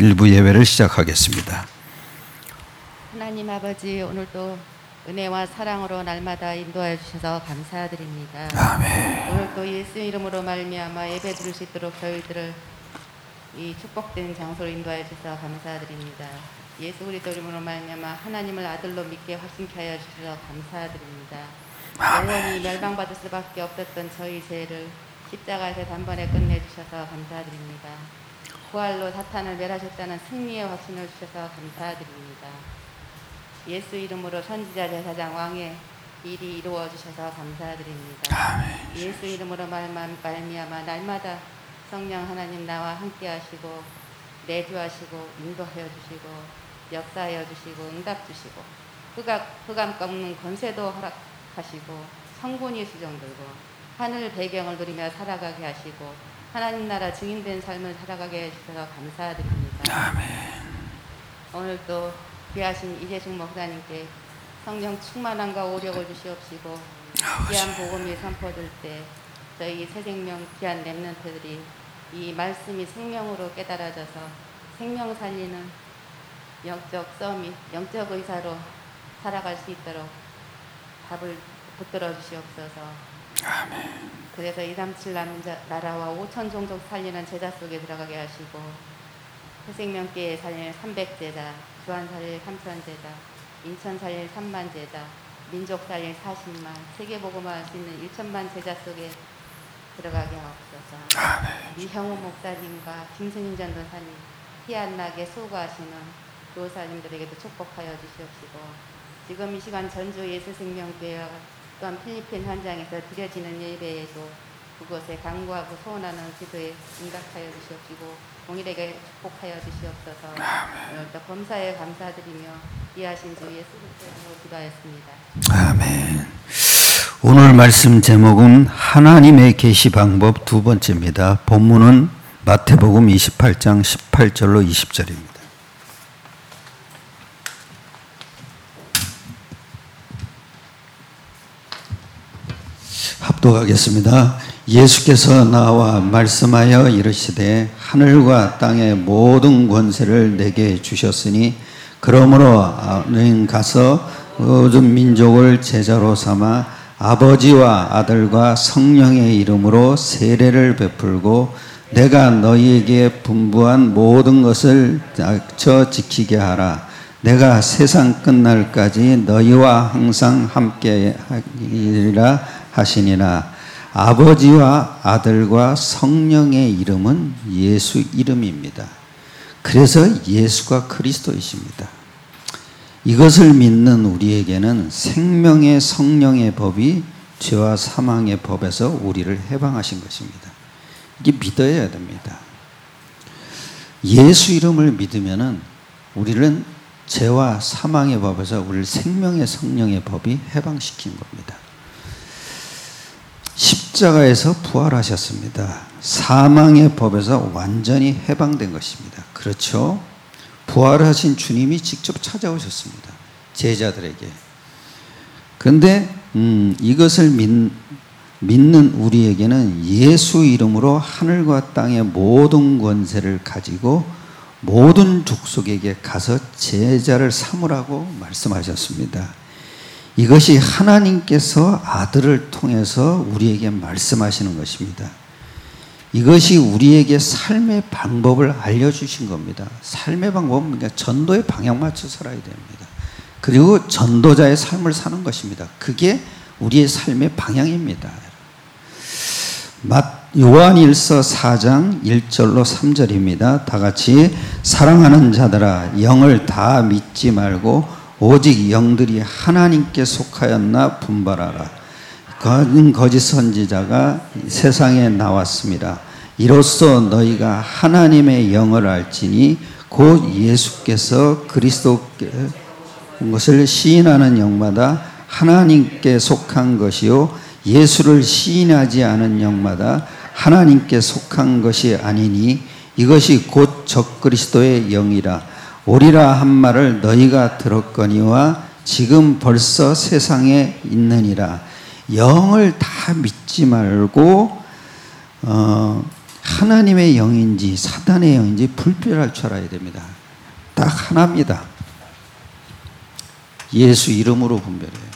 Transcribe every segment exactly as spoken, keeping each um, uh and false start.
일부 예배를 시작하겠습니다. 하나님 아버지, 오늘도 은혜와 사랑으로 날마다 인도하여 주셔서 감사드립니다. 아멘. 오늘도 예수 이름으로 말미암아 예배 드릴 수 있도록 저희들을 이 축복된 장소로 인도하여 주셔서 감사드립니다. 예수 그리스도 이름으로 말미암아 하나님을 아들로 믿게 확신케 하여 주셔서 감사드립니다. 영원히 멸망받을 수밖에 없었던 저희 죄를 십자가에서 단번에 끝내주셔서 감사드립니다. 부활로 사탄을 멸하셨다는 승리의 확신을 주셔서 감사드립니다. 예수 이름으로 선지자 제사장 왕의 일이 이루어 주셔서 감사드립니다. 아멘. 예수 이름으로 말미암아 날마다 성령 하나님 나와 함께 하시고 내주하시고 인도하여 주시고 역사하여 주시고 응답 주시고 흑암, 흑암 꺾는 권세도 허락하시고 성군이 수종 들고 하늘 배경을 누리며 살아가게 하시고 하나님 나라 증인된 삶을 살아가게 해주셔서 감사드립니다. 아멘. 오늘도 귀하신 이재숙 목사님께 성령 충만함과 오력을 주시옵시고 귀한 복음이 선포될 때 저희 새생명 귀한 렘넌트들이 이 말씀이 생명으로 깨달아져서 생명 살리는 영적 서밋, 영적 의사로 살아갈 수 있도록 답을 붙들어 주시옵소서. 아멘. 그래서 이삼칠 나라와 오천 종족 살리는 제자 속에 들어가게 하시고 새생명교회 살리는 삼백 제자, 주한 살릴 삼천 제자, 인천 살릴 삼만 제자, 민족 살릴 사십만, 세계 복음화할 수 있는 일천만 제자 속에 들어가게 하옵소서. 아멘. 이형우 목사님과 김승인 전도사님 티 안 나게 수고하시는 교사님들에게도 축복하여 주시옵시고 지금 이 시간 전주 예수생명교회와 또한 필리핀 현장에서 드려지는 예배에도 그곳에 간구하고 소원하는 기도에 응답하여 주시옵시고 동일에게 축복하여 주시옵소서. 오늘도 범사에 감사드리며 이하신 주 예수 그리스도로 기도하였습니다. 아멘. 오늘 말씀 제목은 하나님의 계시 방법 두 번째입니다. 본문은 마태복음 이십팔 장 십팔 절로 이십 절입니다. 합독하겠습니다. 예수께서 나와 말씀하여 이르시되 하늘과 땅의 모든 권세를 내게 주셨으니 그러므로 너희는 가서 모든 민족을 제자로 삼아 아버지와 아들과 성령의 이름으로 세례를 베풀고 내가 너희에게 분부한 모든 것을 닥쳐 지키게 하라. 내가 세상 끝날까지 너희와 항상 함께 하리라 하시니라. 아버지와 아들과 성령의 이름은 예수 이름입니다. 그래서 예수가 그리스도이십니다. 이것을 믿는 우리에게는 생명의 성령의 법이 죄와 사망의 법에서 우리를 해방하신 것입니다. 이게 믿어야 됩니다. 예수 이름을 믿으면은 우리는 죄와 사망의 법에서 우리를 생명의 성령의 법이 해방시킨 겁니다. 십자가에서 부활하셨습니다. 사망의 법에서 완전히 해방된 것입니다. 그렇죠? 부활하신 주님이 직접 찾아오셨습니다. 제자들에게. 그런데 음, 이것을 믿, 믿는 우리에게는 예수 이름으로 하늘과 땅의 모든 권세를 가지고 모든 족속에게 가서 제자를 삼으라고 말씀하셨습니다. 이것이 하나님께서 아들을 통해서 우리에게 말씀하시는 것입니다. 이것이 우리에게 삶의 방법을 알려주신 겁니다. 삶의 방법은 그러니까 전도의 방향 맞춰 살아야 됩니다. 그리고 전도자의 삶을 사는 것입니다. 그게 우리의 삶의 방향입니다. 요한일서 사 장 일 절로 삼 절입니다. 다 같이 사랑하는 자들아 영을 다 믿지 말고 오직 영들이 하나님께 속하였나 분별하라. 거짓 선지자가 세상에 나왔습니다. 이로써 너희가 하나님의 영을 알지니 곧 예수께서 그리스도 것을 시인하는 영마다 하나님께 속한 것이요 예수를 시인하지 않은 영마다 하나님께 속한 것이 아니니 이것이 곧 적그리스도의 영이라. 오리라 한 말을 너희가 들었거니와 지금 벌써 세상에 있느니라. 영을 다 믿지 말고 어, 하나님의 영인지 사탄의 영인지 분별할 줄 알아야 됩니다. 딱 하나입니다. 예수 이름으로 분별해야 됩니다.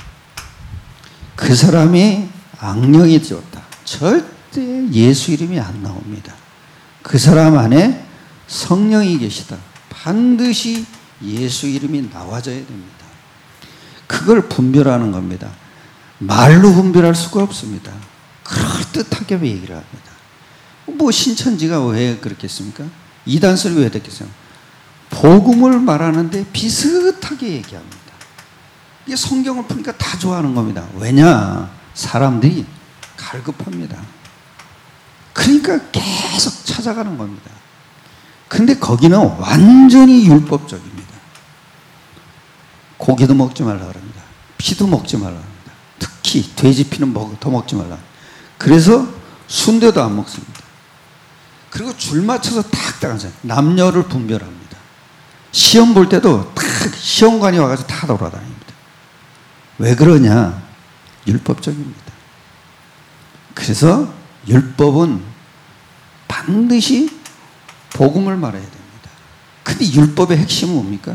그 사람이 악령이 되었다. 절대 예수 이름이 안 나옵니다. 그 사람 안에 성령이 계시다. 반드시 예수 이름이 나와줘야 됩니다. 그걸 분별하는 겁니다. 말로 분별할 수가 없습니다. 그럴듯하게 얘기를 합니다. 뭐 신천지가 왜 그렇겠습니까? 이단설이 왜 됐겠어요? 복음을 말하는데 비슷하게 얘기합니다. 이게 성경을 보니까 다 좋아하는 겁니다. 왜냐? 사람들이 갈급합니다. 그러니까 계속 찾아가는 겁니다. 근데 거기는 완전히 율법적입니다. 고기도 먹지 말라 그럽니다. 피도 먹지 말라 합니다. 특히 돼지 피는 먹, 더 먹지 말라. 그래서 순대도 안 먹습니다. 그리고 줄 맞춰서 탁 나가서 남녀를 분별합니다. 시험 볼 때도 탁 시험관이 와가지고 다 돌아다닙니다. 왜 그러냐? 율법적입니다. 그래서 율법은 반드시 복음을 말해야 됩니다. 근데 율법의 핵심은 뭡니까?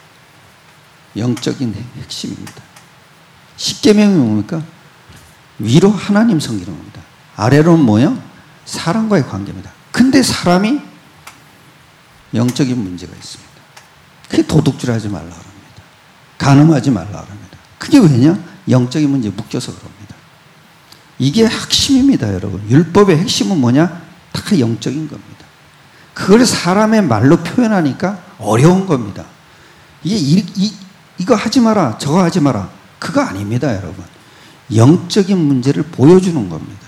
영적인 핵심입니다. 십계명이 뭡니까? 위로 하나님 성기름입니다. 아래로는 뭐예요? 사람과의 관계입니다. 근데 사람이 영적인 문제가 있습니다. 그게 도둑질하지 말라 그럽니다. 간음하지 말라 그럽니다. 그게 왜냐? 영적인 문제에 묶여서 그럽니다. 이게 핵심입니다, 여러분. 율법의 핵심은 뭐냐? 다 영적인 겁니다. 그걸 사람의 말로 표현하니까 어려운 겁니다. 이게 이, 이, 이거 하지 마라, 저거 하지 마라. 그거 아닙니다, 여러분. 영적인 문제를 보여주는 겁니다.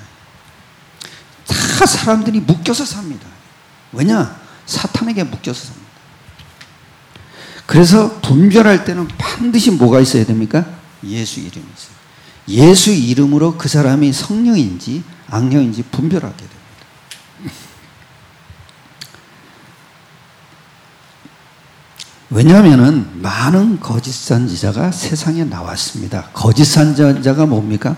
다 사람들이 묶여서 삽니다. 왜냐? 사탄에게 묶여서 삽니다. 그래서 분별할 때는 반드시 뭐가 있어야 됩니까? 예수 이름이 있어요. 예수 이름으로 그 사람이 성령인지 악령인지 분별하게 됩니다. 왜냐하면 많은 거짓 선지자가 세상에 나왔습니다. 거짓 선지자가 뭡니까?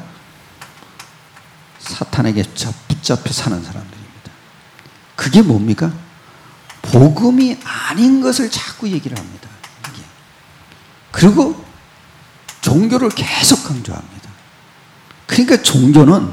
사탄에게 붙잡혀 사는 사람들입니다. 그게 뭡니까? 복음이 아닌 것을 자꾸 얘기를 합니다. 이게. 그리고 종교를 계속 강조합니다. 그러니까 종교는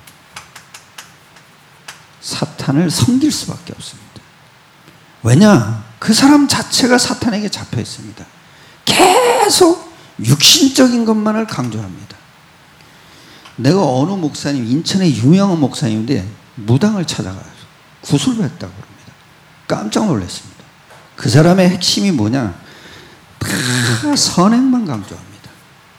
사탄을 섬길 수밖에 없습니다. 왜냐? 그 사람 자체가 사탄에게 잡혀 있습니다. 계속 육신적인 것만을 강조합니다. 내가 어느 목사님, 인천의 유명한 목사님인데 무당을 찾아가서 구슬을 했다고 합니다. 깜짝 놀랐습니다. 그 사람의 핵심이 뭐냐? 다 선행만 강조합니다.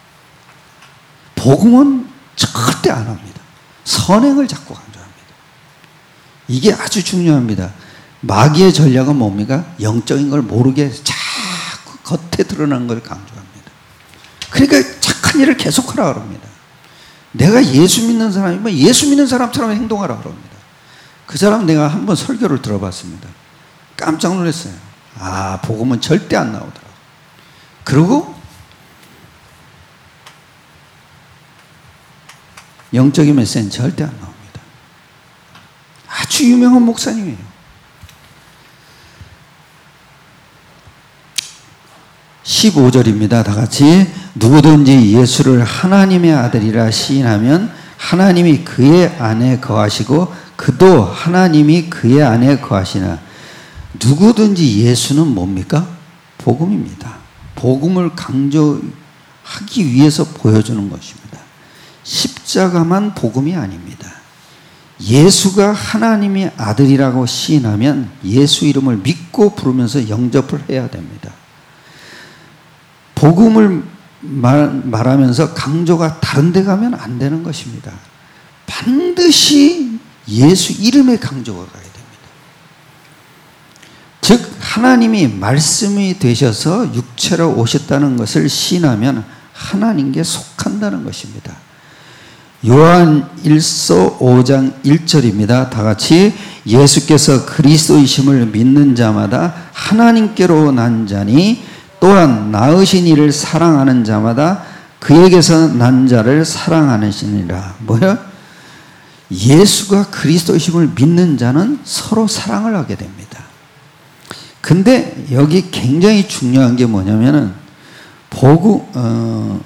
복음은 절대 안 합니다. 선행을 자꾸 강조합니다. 이게 아주 중요합니다. 마귀의 전략은 뭡니까? 영적인 걸 모르게 자꾸 겉에 드러나는 걸 강조합니다. 그러니까 착한 일을 계속하라 그럽니다. 내가 예수 믿는 사람이면 예수 믿는 사람처럼 행동하라 그럽니다. 그 사람 내가 한번 설교를 들어봤습니다. 깜짝 놀랐어요. 아, 복음은 절대 안 나오더라고요. 그리고 영적인 메시지는 절대 안 나옵니다. 아주 유명한 목사님이에요. 십오 절입니다. 다 같이. 누구든지 예수를 하나님의 아들이라 시인하면 하나님이 그의 안에 거하시고 그도 하나님이 그의 안에 거하시나. 누구든지 예수는 뭡니까? 복음입니다. 복음을 강조하기 위해서 보여주는 것입니다. 십자가만 복음이 아닙니다. 예수가 하나님의 아들이라고 시인하면 예수 이름을 믿고 부르면서 영접을 해야 됩니다. 복음을 말, 말하면서 강조가 다른 데 가면 안 되는 것입니다. 반드시 예수 이름에 강조가 가야 됩니다. 즉 하나님이 말씀이 되셔서 육체로 오셨다는 것을 시인하면 하나님께 속한다는 것입니다. 요한 일서 오 장 일 절입니다. 다 같이. 예수께서 그리스도이심을 믿는 자마다 하나님께로 난 자니 또한 낳으신 이를 사랑하는 자마다 그에게서 난 자를 사랑하시니라. 뭐요? 예수가 그리스도이심을 믿는 자는 서로 사랑을 하게 됩니다. 근데 여기 굉장히 중요한 게 뭐냐면은 보고 어,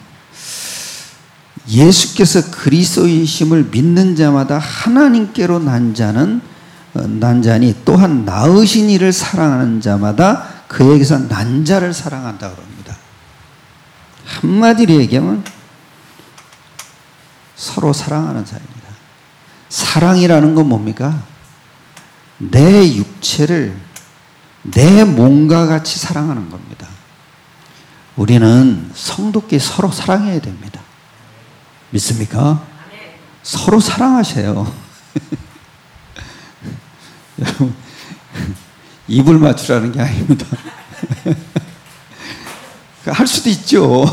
예수께서 그리스도이심을 믿는 자마다 하나님께로 난 자는 어, 난 자니 또한 낳으신 이를 사랑하는 자마다 그에게서 난 자를 사랑한다 그럽니다. 한마디로 얘기하면 서로 사랑하는 사이입니다. 사랑이라는 건 뭡니까? 내 육체를 내 몸과 같이 사랑하는 겁니다. 우리는 성도끼리 서로 사랑해야 됩니다. 믿습니까? 서로 사랑하세요. 여러분, 입을 맞추라는 게 아닙니다. 할 수도 있죠.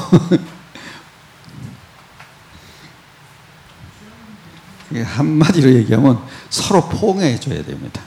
한마디로 얘기하면 서로 포옹해 줘야 됩니다.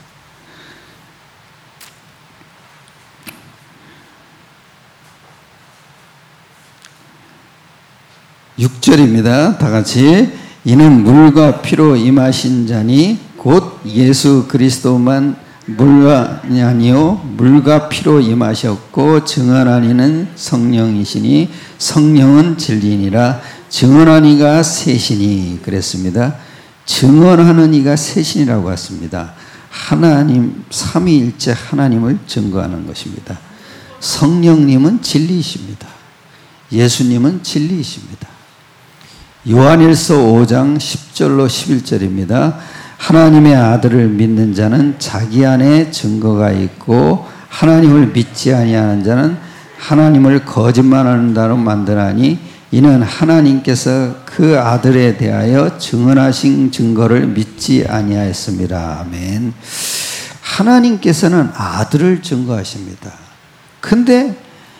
육 절입니다. 다 같이. 이는 물과 피로 임하신 자니 곧 예수 그리스도만 물과 아니요 물과 피로 임하셨고 증언한 이는 성령이시니 성령은 진리니라. 증언한 이가 셋이니 그랬습니다. 증언하는 이가 셋이라고 했습니다. 하나님 삼위일체 하나님을 증거하는 것입니다. 성령님은 진리이십니다. 예수님은 진리이십니다. 요한일서 오 장 십 절로 십일 절입니다. 하나님의 아들을 믿는 자는 자기 안에 증거가 있고 하나님을 믿지 아니하는 자는 하나님을 거짓말하는 자로 만드나니 이는 하나님께서 그 아들에 대하여 증언하신 증거를 믿지 아니하였습니다. 아멘. 하나님께서는 아들을 증거하십니다. 근데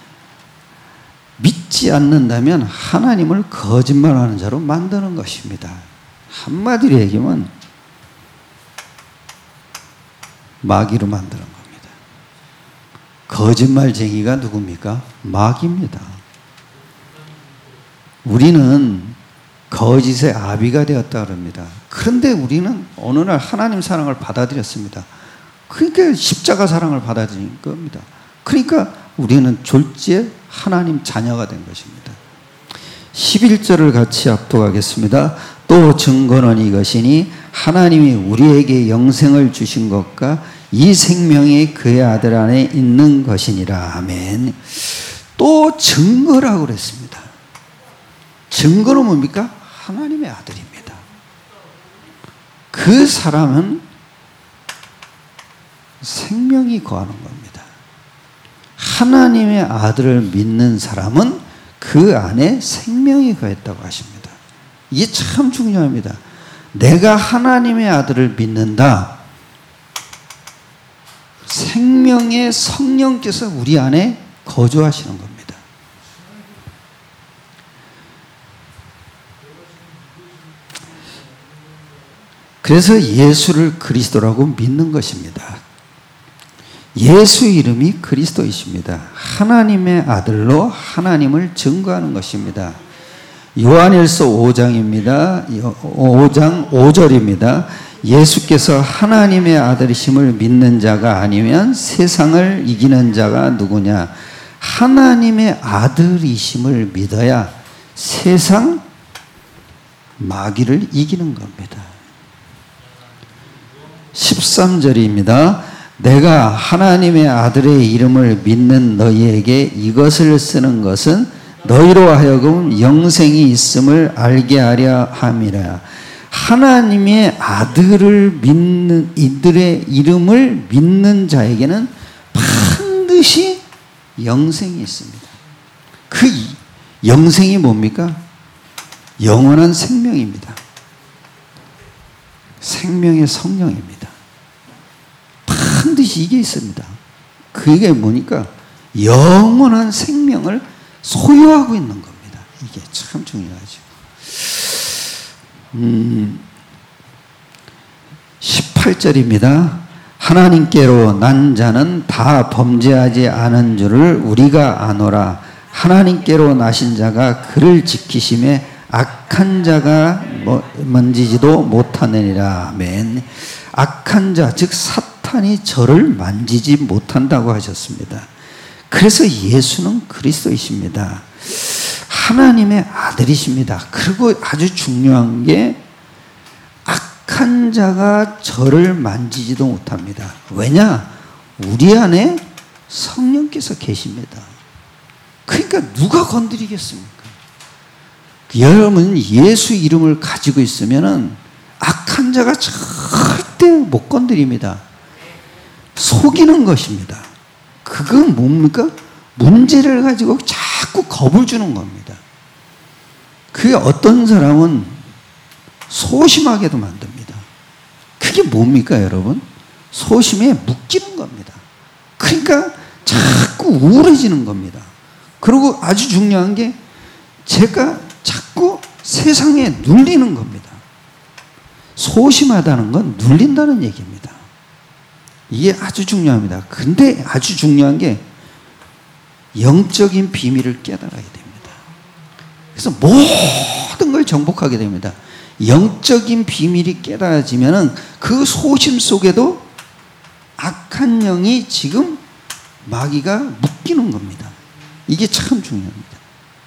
믿지 않는다면 하나님을 거짓말하는 자로 만드는 것입니다. 한마디로 얘기하면 마귀로 만드는 겁니다. 거짓말쟁이가 누굽니까? 마귀입니다. 우리는 거짓의 아비가 되었다 그럽니다. 그런데 우리는 어느 날 하나님 사랑을 받아들였습니다. 그러니까 십자가 사랑을 받아들인 겁니다. 그러니까 우리는 졸지에 하나님 자녀가 된 것입니다. 십일 절을 같이 압독하겠습니다. 또 증거는 이것이니 하나님이 우리에게 영생을 주신 것과 이 생명이 그의 아들 안에 있는 것이니라. 아멘. 또 증거라고 그랬습니다. 증거는 뭡니까? 하나님의 아들입니다. 그 사람은 생명이 거하는 겁니다. 하나님의 아들을 믿는 사람은 그 안에 생명이 거했다고 하십니다. 이게 참 중요합니다. 내가 하나님의 아들을 믿는다. 생명의 성령께서 우리 안에 거주하시는 겁니다. 그래서 예수를 그리스도라고 믿는 것입니다. 예수 이름이 그리스도이십니다. 하나님의 아들로 하나님을 증거하는 것입니다. 요한일서 오 장입니다. 오 장 오 절입니다. 예수께서 하나님의 아들이심을 믿는 자가 아니면 세상을 이기는 자가 누구냐? 하나님의 아들이심을 믿어야 세상 마귀를 이기는 겁니다. 십삼 절입니다. 내가 하나님의 아들의 이름을 믿는 너희에게 이것을 쓰는 것은 너희로 하여금 영생이 있음을 알게 하려 함이라. 하나님의 아들을 믿는 이들의 이름을 믿는 자에게는 반드시 영생이 있습니다. 그 영생이 뭡니까? 영원한 생명입니다. 생명의 성령입니다. 반드시 이게 있습니다. 그게 뭐니까 영원한 생명을 소유하고 있는 겁니다. 이게 참 중요하죠. 음, 십팔 절입니다. 하나님께로 난 자는 다 범죄하지 않은 줄을 우리가 아노라. 하나님께로 나신 자가 그를 지키심에 악한 자가 만지지도 못하느니라. 아멘. 악한 자, 즉 사탄이 저를 만지지 못한다고 하셨습니다. 그래서 예수는 그리스도이십니다. 하나님의 아들이십니다. 그리고 아주 중요한 게 악한 자가 저를 만지지도 못합니다. 왜냐? 우리 안에 성령께서 계십니다. 그러니까 누가 건드리겠습니까? 여러분 예수 이름을 가지고 있으면은 악한 자가 절대 못 건드립니다. 속이는 것입니다. 그건 뭡니까? 문제를 가지고 자꾸 겁을 주는 겁니다. 그게 어떤 사람은 소심하게도 만듭니다. 그게 뭡니까 여러분? 소심에 묶이는 겁니다. 그러니까 자꾸 우울해지는 겁니다. 그리고 아주 중요한 게 제가 자꾸 세상에 눌리는 겁니다. 소심하다는 건 눌린다는 얘기입니다. 이게 아주 중요합니다. 근데 아주 중요한 게 영적인 비밀을 깨달아야 됩니다. 그래서 모든 걸 정복하게 됩니다. 영적인 비밀이 깨달아지면은 그 소심 속에도 악한 영이 지금 마귀가 묶이는 겁니다. 이게 참 중요합니다.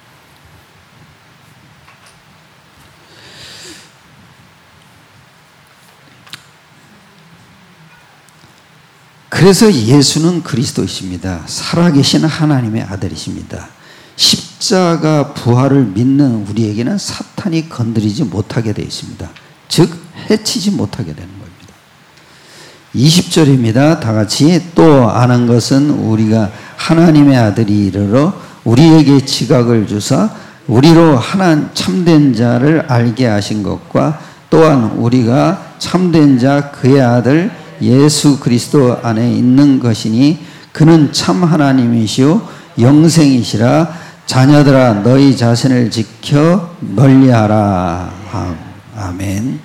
그래서 예수는 그리스도이십니다. 살아계신 하나님의 아들이십니다. 십자가 부활을 믿는 우리에게는 사탄이 건드리지 못하게 되어 있습니다. 즉 해치지 못하게 되는 겁니다. 이십 절입니다. 다 같이 또 아는 것은 우리가 하나님의 아들이 이르러 우리에게 지각을 주사 우리로 하나 참된 자를 알게 하신 것과 또한 우리가 참된 자 그의 아들 예수 그리스도 안에 있는 것이니 그는 참 하나님이시오 영생이시라. 자녀들아 너희 자신을 지켜 멀리하라. 아멘.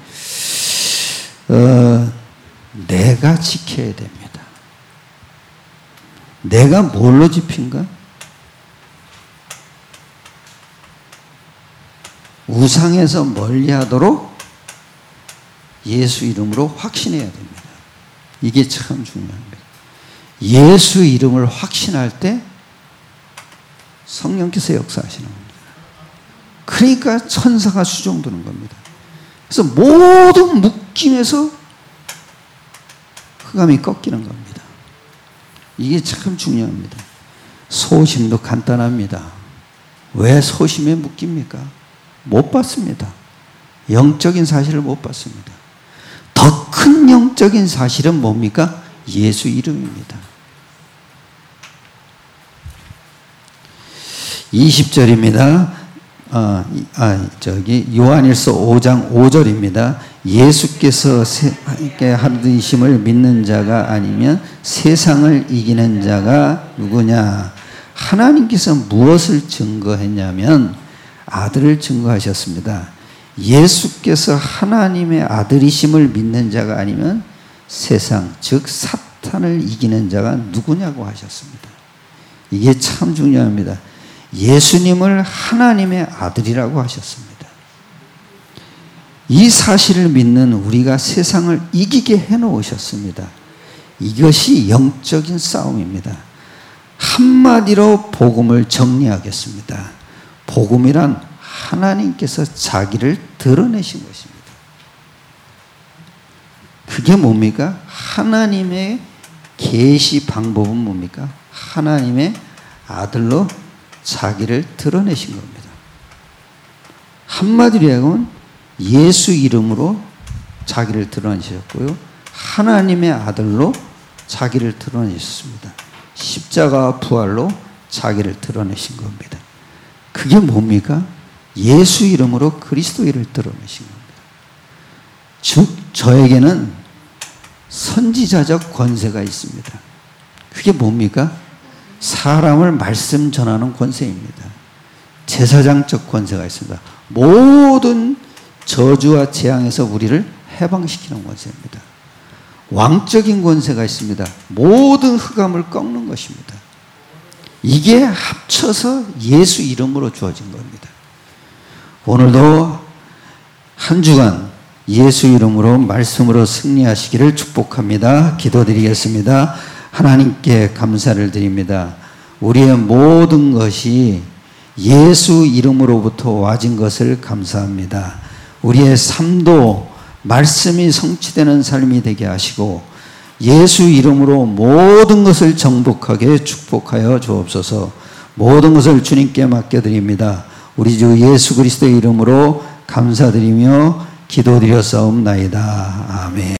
어, 내가 지켜야 됩니다. 내가 뭘로 지킨가? 우상에서 멀리하도록 예수 이름으로 확신해야 됩니다. 이게 참 중요합니다. 예수 이름을 확신할 때 성령께서 역사하시는 겁니다. 그러니까 천사가 수종드는 겁니다. 그래서 모든 묶임에서 흑암이 꺾이는 겁니다. 이게 참 중요합니다. 소심도 간단합니다. 왜 소심에 묶입니까? 못 봤습니다. 영적인 사실을 못 봤습니다. 더 큰 영적인 사실은 뭡니까? 예수 이름입니다. 이십 절입니다. 어, 아, 저기 요한일서 오 장 오 절입니다. 예수께서 세상에 하시심을 믿는 자가 아니면 세상을 이기는 자가 누구냐? 하나님께서 무엇을 증거했냐면 아들을 증거하셨습니다. 예수께서 하나님의 아들이심을 믿는 자가 아니면 세상, 즉 사탄을 이기는 자가 누구냐고 하셨습니다. 이게 참 중요합니다. 예수님을 하나님의 아들이라고 하셨습니다. 이 사실을 믿는 우리가 세상을 이기게 해놓으셨습니다. 이것이 영적인 싸움입니다. 한마디로 복음을 정리하겠습니다. 복음이란 하나님께서 자기를 드러내신 것입니다. 그게 뭡니까? 하나님의 계시 방법은 뭡니까? 하나님의 아들로 자기를 드러내신 겁니다. 한마디로 하면 예수 이름으로 자기를 드러내셨고요. 하나님의 아들로 자기를 드러내셨습니다. 십자가 부활로 자기를 드러내신 겁니다. 그게 뭡니까? 예수 이름으로 그리스도를 드러내신 겁니다. 즉 저에게는 선지자적 권세가 있습니다. 그게 뭡니까? 사람을 말씀 전하는 권세입니다. 제사장적 권세가 있습니다. 모든 저주와 재앙에서 우리를 해방시키는 권세입니다. 왕적인 권세가 있습니다. 모든 흑암을 꺾는 것입니다. 이게 합쳐서 예수 이름으로 주어진 겁니다. 오늘도 한 주간 예수 이름으로 말씀으로 승리하시기를 축복합니다. 기도드리겠습니다. 하나님께 감사를 드립니다. 우리의 모든 것이 예수 이름으로부터 와진 것을 감사합니다. 우리의 삶도 말씀이 성취되는 삶이 되게 하시고 예수 이름으로 모든 것을 정복하게 축복하여 주옵소서. 모든 것을 주님께 맡겨드립니다. 우리 주 예수 그리스도의 이름으로 감사드리며 기도드렸사옵나이다. 아멘.